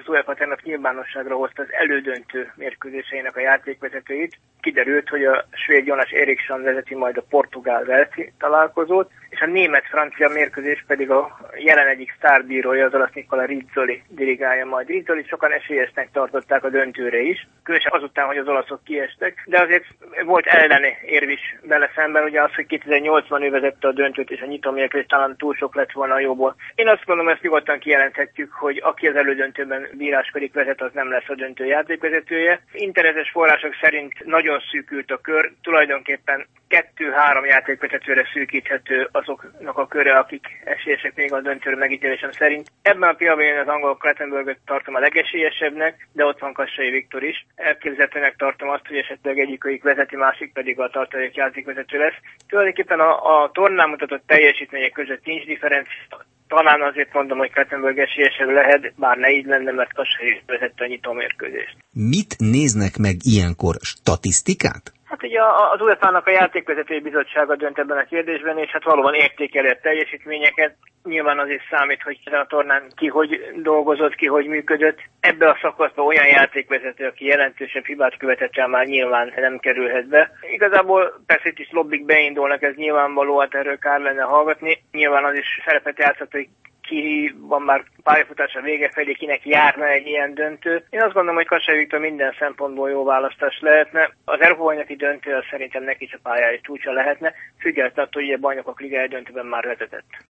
Az UEFA tegnap nyilvánosságra hozta az elődöntő mérkőzéseinek a játékvezetőit. Kiderült, hogy a svéd Jonas Eriksson vezeti majd a portugál-Velszi találkozót, és a német-francia mérkőzés pedig a jelen egyik sztárbírója, az olasz Nicola Rizzoli dirigálja majd. Rizzoli sokan esélyesnek tartották a döntőre is, különösen azután, hogy az olaszok kiestek, de azért volt ellene érv is vele szemben, ugye az, hogy 2008-ban ő vezette a döntőt, és a nyitó mérkőzés talán túl sok lett volna a jóból. Én azt gondolom, ezt nyugodtan kijelenthetjük, hogy aki az elődöntőben bíráskodik, vezet, az nem lesz a döntő játékvezetője. Internetes források szerint nagyon szűkült a kör, tulajdonképpen 2-3 játékvezetőre szűkíthető azoknak a köre, akik esélyesek még a döntőre megítélésem szerint. Ebben a pillanatban én az angol Clattenburgot tartom a legesélyesebbnek, de ott van Kassai Viktor is. Elképzelhetőnek tartom azt, hogy esetleg egyikük vezeti, másik pedig a tartalék játékvezető lesz. Tulajdonképpen a tornán mutatott teljesítmények között nincs differencia. Talán azért mondom, hogy Clattenburg esélyesebb lehet, bár ne így lenne, mert Kassai vezette a nyitómérkőzést. Mit néznek meg ilyenkor? Statisztikát? Hát ugye az UEFA-nak a játékvezetői bizottsága dönt ebben a kérdésben, és hát valóban értékeli a teljesítményeket. Nyilván az is számít, hogy ezen a tornán ki hogy dolgozott, ki hogy működött. Ebbe a szakaszban olyan játékvezető, aki jelentősebb hibát követett el, már nyilván nem kerülhet be. Igazából persze itt is lobbik beindulnak, ez nyilvánvaló, hát erről kár lenne hallgatni. Nyilván az is szerepet játszott, hogy ki van már pályafutása vége felé, kinek járna egy ilyen döntő. Én azt gondolom, hogy Kassai Viktor minden szempontból jó választás lehetne. Az Európa-bajnoki döntő az szerintem neki is a pályája csúcsa lehetne, függetlenül attól, hogy a Bajnokok Ligája döntőben már vezetett.